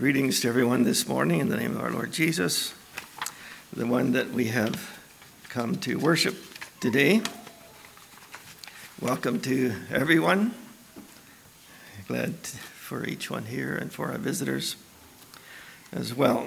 Greetings to everyone this morning in the name of our Lord Jesus, the one that we have come to worship today. Welcome to everyone. Glad for each one here and for our visitors as well.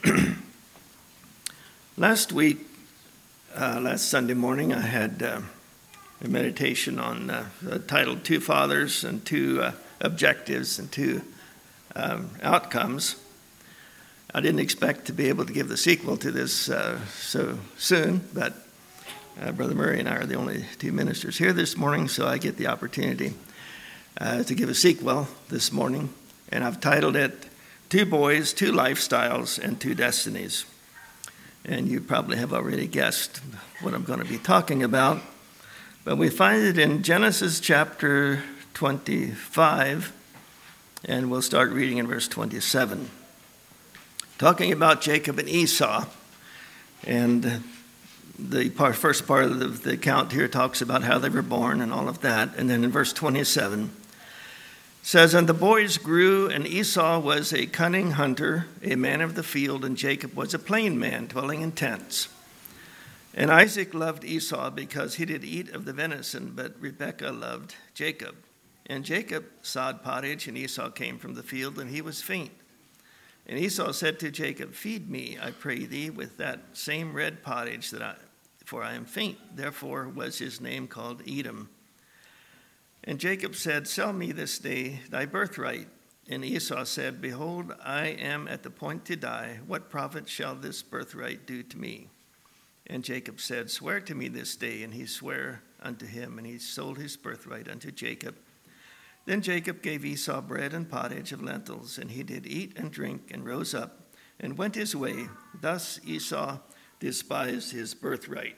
Last Sunday morning, I had a meditation on titled Two Fathers and Two Objectives and Two Outcomes. I didn't expect to be able to give the sequel to this so soon, but Brother Murray and I are the only two ministers here this morning, so I get the opportunity to give a sequel this morning, and I've titled it Two Boys, Two Lifestyles, and Two Destinies. And you probably have already guessed what I'm going to be talking about, but we find it in Genesis chapter 25, and we'll start reading in verse 27. Talking about Jacob and Esau, and the first part of the account here talks about how they were born and all of that. And then in verse 27, it says, "And the boys grew, and Esau was a cunning hunter, a man of the field, and Jacob was a plain man, dwelling in tents. And Isaac loved Esau because he did eat of the venison, but Rebekah loved Jacob. And Jacob sawed pottage, and Esau came from the field, and he was faint. And Esau said to Jacob, Feed me, I pray thee, with that same red pottage, for I am faint. Therefore was his name called Edom. And Jacob said, Sell me this day thy birthright. And Esau said, Behold, I am at the point to die. What profit shall this birthright do to me? And Jacob said, Swear to me this day. And he sware unto him, and he sold his birthright unto Jacob. Then Jacob gave Esau bread and pottage of lentils, and he did eat and drink, and rose up, and went his way. Thus Esau despised his birthright."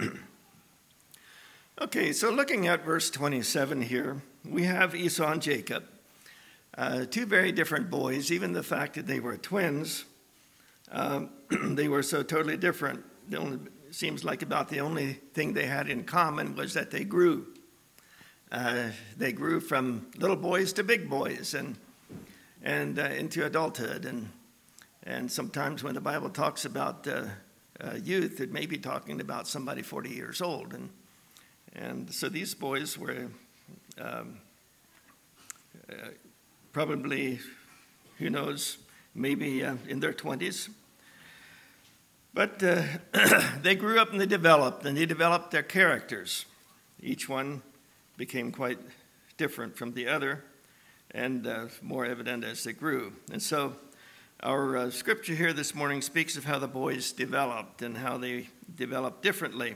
Okay, so looking at verse 27 here, we have Esau and Jacob, two very different boys. Even the fact that they were twins, they were so totally different. Seems like about the only thing they had in common was that they grew. They grew from little boys to big boys and into adulthood. And sometimes when the Bible talks about youth, it may be talking about somebody 40 years old. And so these boys were probably, who knows, maybe in their 20s. But they grew up and they developed their characters. Each one became quite different from the other and more evident as they grew. And so our scripture here this morning speaks of how the boys developed and how they developed differently.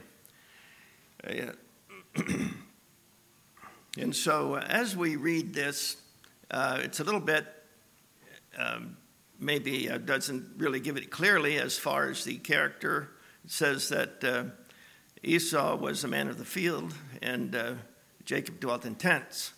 And so as we read this, it's a little bit, maybe doesn't really give it clearly as far as the character. It says that Esau was a man of the field, and Jacob dwelt in tents.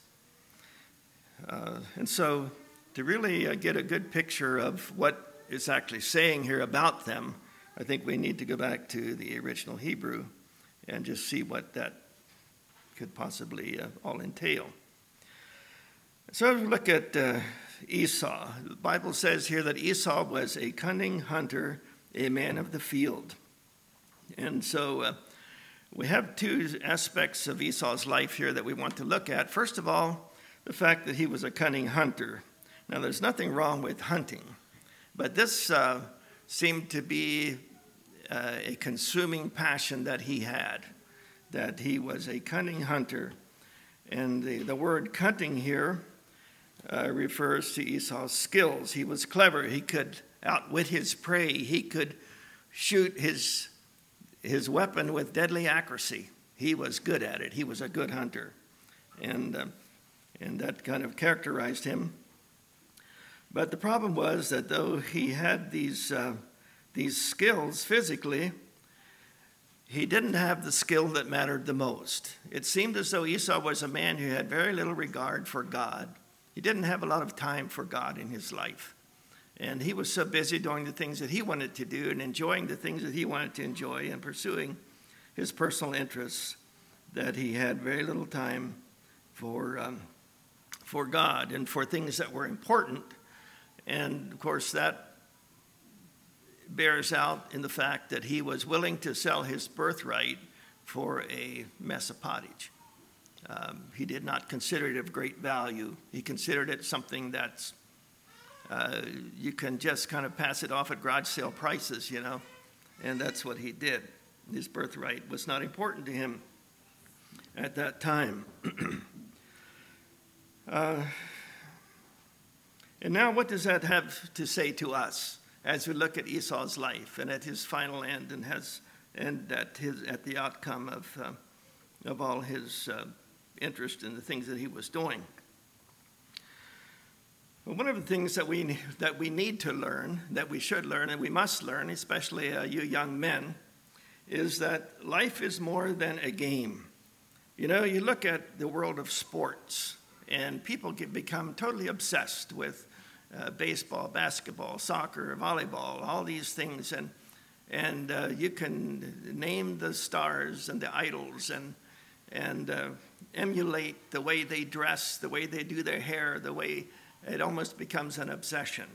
And so to really get a good picture of what it's actually saying here about them, I think we need to go back to the original Hebrew and just see what that could possibly all entail. So we look at Esau. The Bible says here that Esau was a cunning hunter, a man of the field. And so we have two aspects of Esau's life here that we want to look at. First of all, the fact that he was a cunning hunter. Now, there's nothing wrong with hunting, but this seemed to be a consuming passion that he had, that he was a cunning hunter. And the word cunning here refers to Esau's skills. He was clever. He could outwit his prey. He could shoot his weapon with deadly accuracy. He was good at it. He was a good hunter. And that kind of characterized him. But the problem was that though he had these skills physically, he didn't have the skill that mattered the most. It seemed as though Esau was a man who had very little regard for God. He didn't have a lot of time for God in his life. And he was so busy doing the things that he wanted to do and enjoying the things that he wanted to enjoy and pursuing his personal interests that he had very little time for God and for things that were important And of course, that bears out in the fact that he was willing to sell his birthright for a mess of pottage. He did not consider it of great value. He considered it something that's, you can just kind of pass it off at garage sale prices, and that's what he did. His birthright was not important to him at that time. And now what does that have to say to us as we look at Esau's life and at his final end and at the outcome of all his interest in the things that he was doing? Well, one of the things that we need to learn, that we should learn, and we must learn, especially you young men, is that life is more than a game. You look at the world of sports, and people become totally obsessed with baseball, basketball, soccer, volleyball, all these things, and you can name the stars and the idols and emulate the way they dress, the way they do their hair, the way it almost becomes an obsession.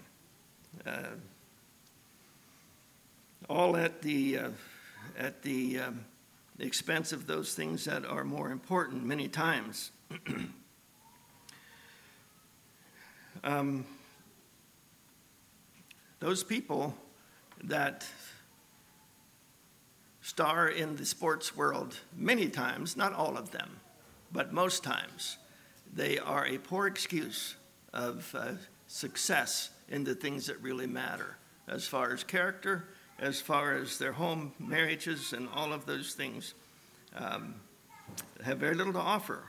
All at the expense of those things that are more important many times. Those people that star in the sports world, many times, not all of them, but most times, they are a poor excuse of success in the things that really matter, as far as character, as far as their home marriages and all of those things have very little to offer.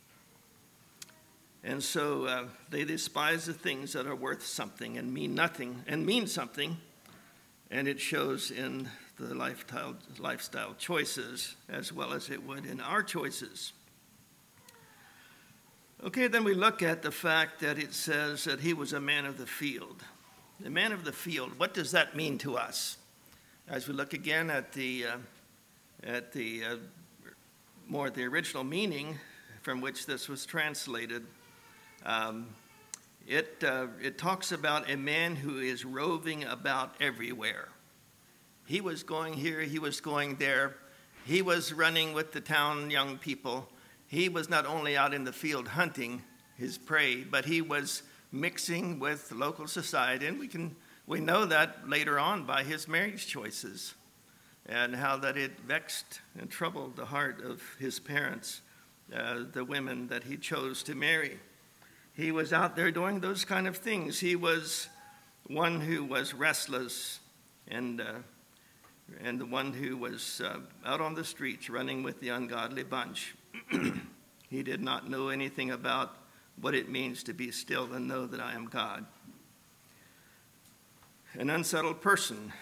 And so they despise the things that are worth something and mean nothing and mean something, and it shows in the lifestyle choices as well as it would in our choices. Okay, then we look at the fact that it says that he was a man of the field. The man of the field, what does that mean to us? As we look again at the original meaning from which this was translated, it talks about a man who is roving about everywhere. He was going here, he was going there. He was running with the town young people. He was not only out in the field hunting his prey, but he was mixing with local society. And we know that later on by his marriage choices and how that it vexed and troubled the heart of his parents, the women that he chose to marry. He was out there doing those kind of things. He was one who was restless and the one who was out on the streets running with the ungodly bunch. He did not know anything about what it means to be still and know that I am God. An unsettled person,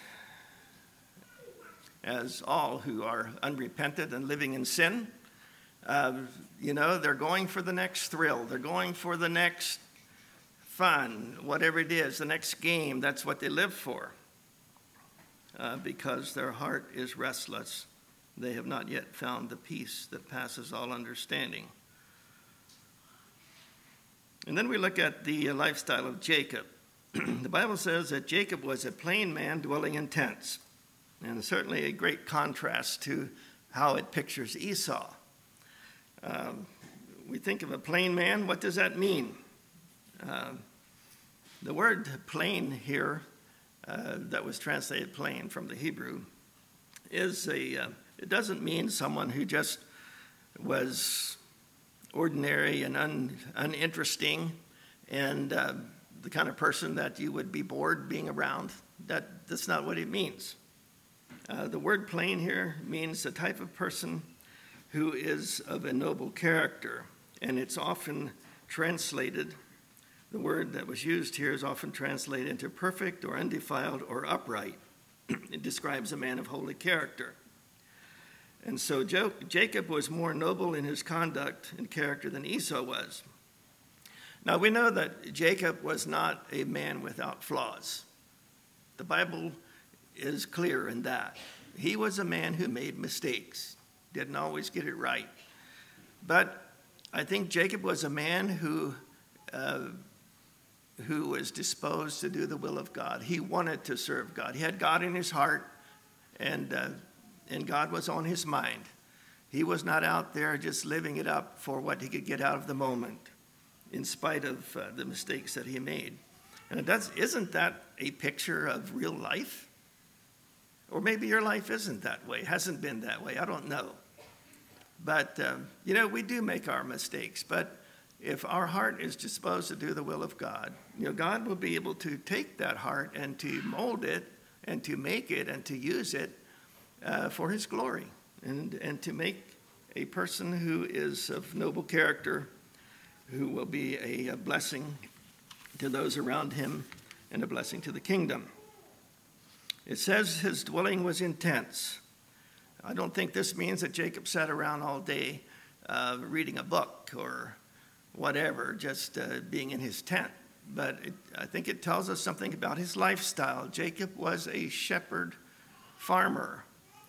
as all who are unrepentant and living in sin. They're going for the next thrill. They're going for the next fun, whatever it is, the next game. That's what they live for. Because their heart is restless. They have not yet found the peace that passes all understanding. And then we look at the lifestyle of Jacob. The Bible says that Jacob was a plain man dwelling in tents. And certainly a great contrast to how it pictures Esau. We think of a plain man. What does that mean? The word plain here, that was translated plain from the Hebrew, it doesn't mean someone who just was ordinary and uninteresting and the kind of person that you would be bored being around. That's not what it means. The word plain here means the type of person who is of a noble character, and it's often translated, the word that was used here is often translated into perfect or undefiled or upright. It describes a man of holy character. And so Jacob was more noble in his conduct and character than Esau was. Now we know that Jacob was not a man without flaws. The Bible is clear in that. He was a man who made mistakes, didn't always get it right. But I think Jacob was a man who who was disposed to do the will of God. He wanted to serve God. He had God in his heart, and God was on his mind. He was not out there just living it up for what he could get out of the moment, in spite of the mistakes that he made. And isn't that a picture of real life? Or maybe your life isn't that way, hasn't been that way, I don't know. But, we do make our mistakes. But if our heart is disposed to do the will of God, God will be able to take that heart and to mold it and to make it and to use it for his glory and to make a person who is of noble character, who will be a blessing to those around him and a blessing to the kingdom. It says his dwelling was in tents. I don't think this means that Jacob sat around all day reading a book or whatever, just being in his tent. But I think it tells us something about his lifestyle. Jacob was a shepherd farmer,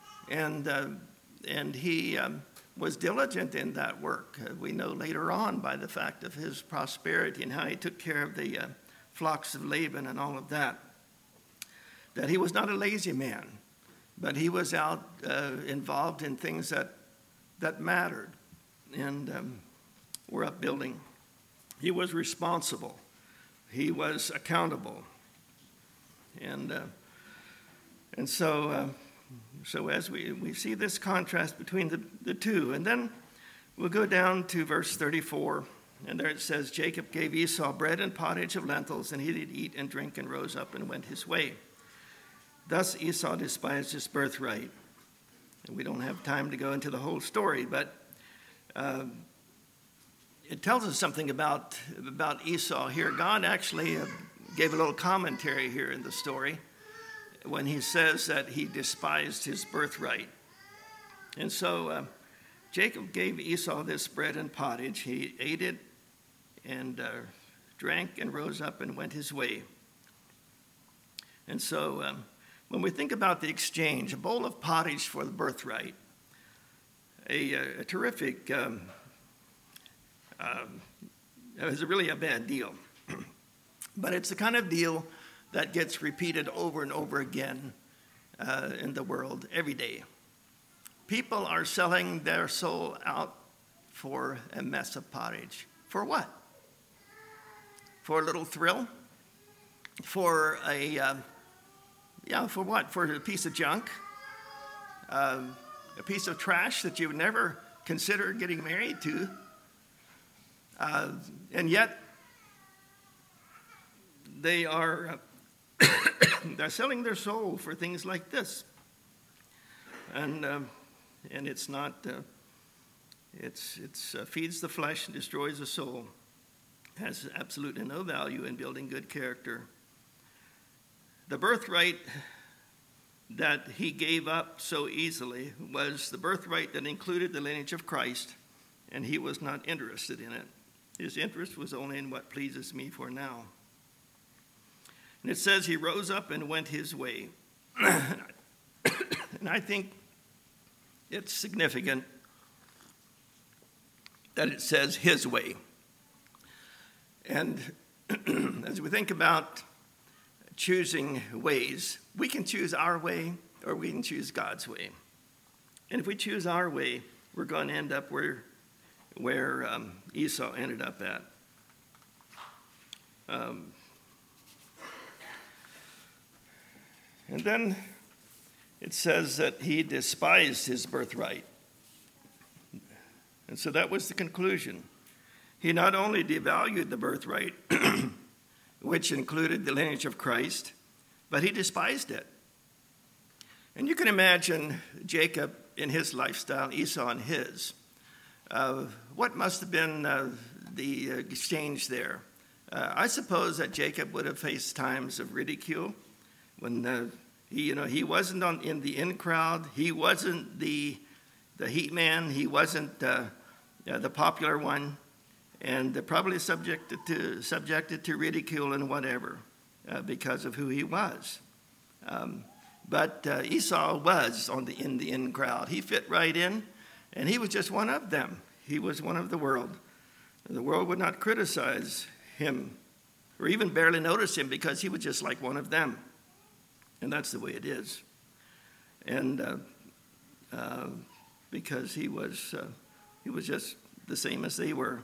and he was diligent in that work. We know later on by the fact of his prosperity and how he took care of the flocks of Laban and all of that he was not a lazy man, but he was out involved in things that mattered and were upbuilding. He was responsible. He was accountable. And so as we see this contrast between the two, and then we'll go down to verse 34, and there it says, Jacob gave Esau bread and pottage of lentils, and he did eat and drink and rose up and went his way. Thus Esau despised his birthright. And we don't have time to go into the whole story, but it tells us something about Esau here. God actually gave a little commentary here in the story when he says that he despised his birthright. And so Jacob gave Esau this bread and pottage. He ate it and drank and rose up and went his way. And so when we think about the exchange, a bowl of pottage for the birthright, a terrific, it was really a bad deal. But it's the kind of deal that gets repeated over and over again in the world every day. People are selling their soul out for a mess of pottage. For what? For a little thrill? For for what? For a piece of junk? A piece of trash that you would never consider getting married to? And yet, they are they're selling their soul for things like this. And it's not, it's feeds the flesh and destroys the soul. Has absolutely no value in building good character. The birthright that he gave up so easily was the birthright that included the lineage of Christ, and he was not interested in it. His interest was only in what pleases me for now. And it says he rose up and went his way. And I think it's significant that it says his way. And as we think about choosing ways, we can choose our way or we can choose God's way. And if we choose our way, we're going to end up where Esau ended up at. And then it says that he despised his birthright. And so that was the conclusion. He not only devalued the birthright, which included the lineage of Christ, but he despised it. And you can imagine Jacob in his lifestyle, Esau in his. What must have been the exchange there? I suppose that Jacob would have faced times of ridicule when he wasn't in the in crowd. He wasn't the heat man. He wasn't the popular one, and probably subjected to ridicule and whatever because of who he was. But Esau was in the in crowd. He fit right in, and he was just one of them. He was one of the world. The world would not criticize him or even barely notice him because he was just like one of them. And that's the way it is. And because he was just the same as they were.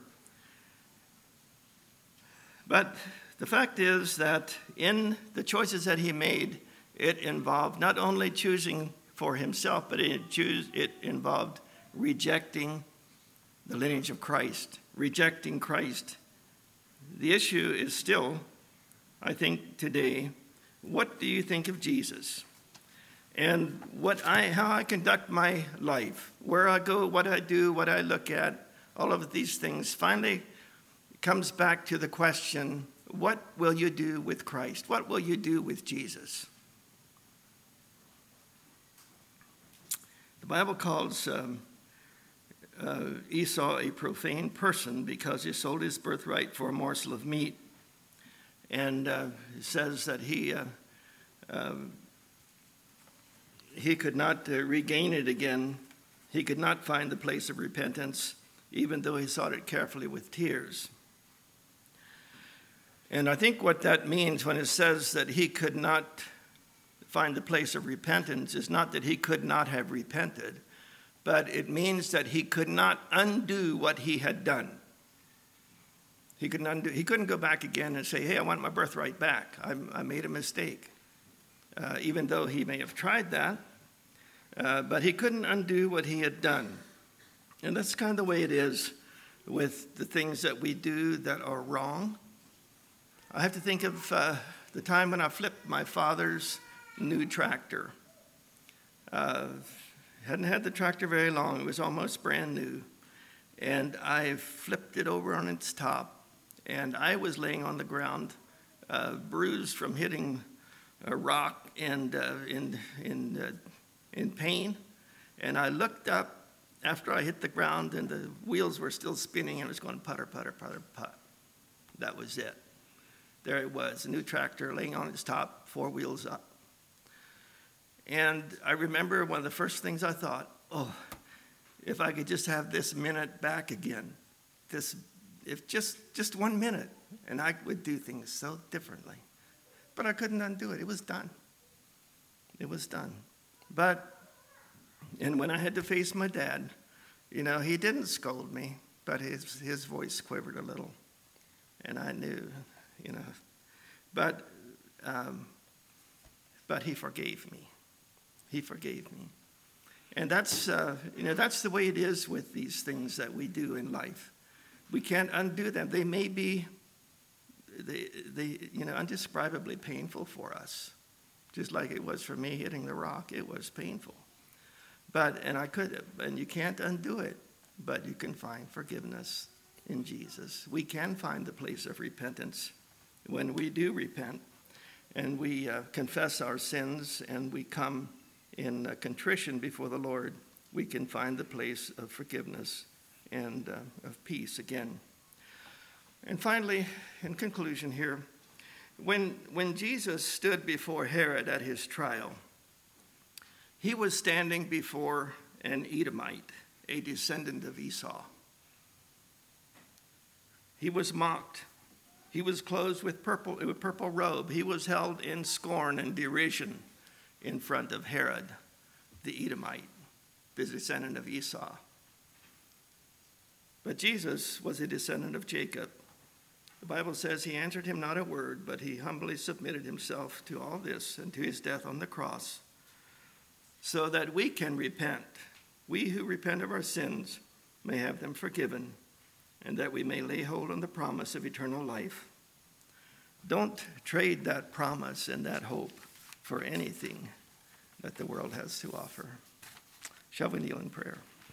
But the fact is that in the choices that he made, it involved not only choosing for himself, but it involved rejecting the lineage of Christ, rejecting Christ. The issue is still, I think today, what do you think of Jesus? And how I conduct my life, where I go, what I do, what I look at, all of these things finally comes back to the question, what will you do with Christ? What will you do with Jesus? The Bible calls Esau a profane person because he sold his birthright for a morsel of meat. And it says that he could not regain it again. He could not find the place of repentance, even though he sought it carefully with tears. And I think what that means when it says that he could not find the place of repentance is not that he could not have repented, but it means that he could not undo what he had done. He couldn't go back again and say, hey, I want my birthright back. I made a mistake. Even though he may have tried that, but he couldn't undo what he had done. And that's kind of the way it is with the things that we do that are wrong. I have to think of the time when I flipped my father's new tractor. Hadn't had the tractor very long. It was almost brand new. And I flipped it over on its top. And I was laying on the ground, bruised from hitting a rock and in pain. And I looked up after I hit the ground, and the wheels were still spinning, and it was going putter, putter, putter, putt. That was it. There it was, a new tractor laying on its top, 4 wheels up. And I remember one of the first things I thought, if I could just have this minute back again, if just 1 minute, and I would do things so differently. But I couldn't undo it. It was done. It was done. And when I had to face my dad, he didn't scold me, but his voice quivered a little. And I knew, but he forgave me. He forgave me. And that's the way it is with these things that we do in life. We can't undo them. They may be, undescribably painful for us. Just like it was for me hitting the rock, it was painful. And you can't undo it, but you can find forgiveness in Jesus. We can find the place of repentance when we do repent and we confess our sins and we come in contrition before the Lord. We can find the place of forgiveness and of peace again. And finally, in conclusion here, when Jesus stood before Herod at his trial, he was standing before an Edomite, a descendant of Esau. He was mocked. He was clothed with purple robe. He was held in scorn and derision in front of Herod, the Edomite, the descendant of Esau. But Jesus was a descendant of Jacob. The Bible says he answered him not a word, but he humbly submitted himself to all this and to his death on the cross, so that we can repent. We who repent of our sins may have them forgiven, and that we may lay hold on the promise of eternal life. Don't trade that promise and that hope for anything that the world has to offer. Shall we kneel in prayer?